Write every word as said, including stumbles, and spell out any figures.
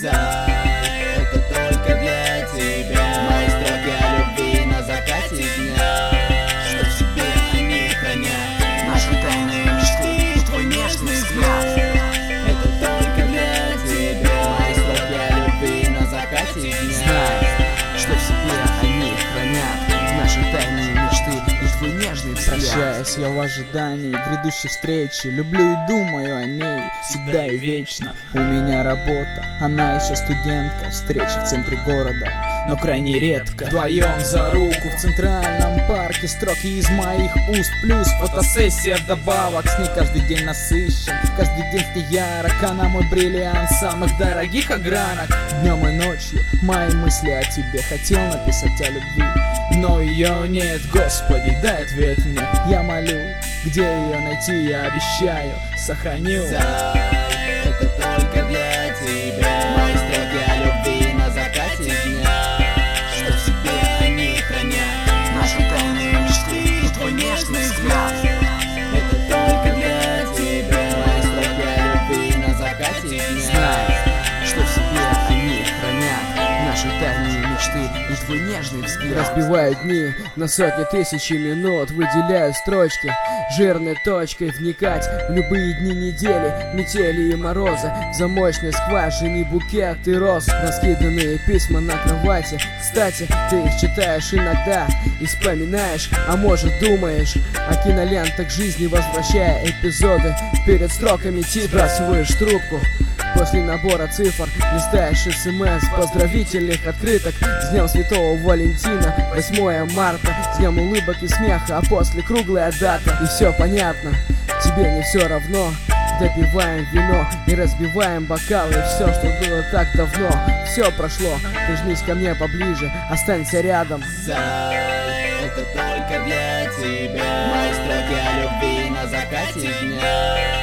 Зай, это только для тебя. Мои строки о любви на закате дня, что в себе они хранят наши тайные мечты и твой нежный взгляд. Это только для тебя. Мои строки о любви на закате дня. Знай, что в себе они хранят наши тайные мечты и твой нежный взгляд. Прощаясь, я в ожидании грядущей встречи. Люблю и думаю о ней всегда и вечно. У меня работа, она еще студентка. Встреча в центре города, но крайне редко. Вдвоем за руку в центральном парке. Строки из моих уст, плюс фотосессия вдобавок. С ней каждый день насыщен, каждый день с ней ярок. Она мой бриллиант самых дорогих огранок. Днем и ночью мои мысли о тебе. Хотел написать о любви, но ее нет. Господи, дай ответ мне, я молю. Где ее найти, я обещаю, сохраню. Зай, это только для тебя. Мои строки о любви на закате дня, что в себе они хранят наши тайные мечты и твой нежный взгляд. Это только для тебя. Мои строки о любви на закате дня. Знай, что в себе они хранят наши тайные мечты и твой нежный взгляд. Разбиваю дни на сотни тысяч минут, выделяю строчки жирной точкой, вникать в любые дни недели, метели и морозы. В замочной скважине букет и роз, раскиданные письма на кровати. Кстати, ты их читаешь иногда и вспоминаешь, а может думаешь о кинолентах жизни, возвращая эпизоды. Перед строками типа сбрасываешь трубку. После набора цифр листаешь смс поздравительных открыток. С днем Святого Валентина, восьмое марта. С днем улыбок и смеха, а после круглая дата. И все понятно, тебе не все равно. Допиваем вино и разбиваем бокалы. И все, что было так давно, все прошло. Прижмись ко мне поближе, останься рядом. Зай, это только для тебя. Мои строки о любви на закате дня,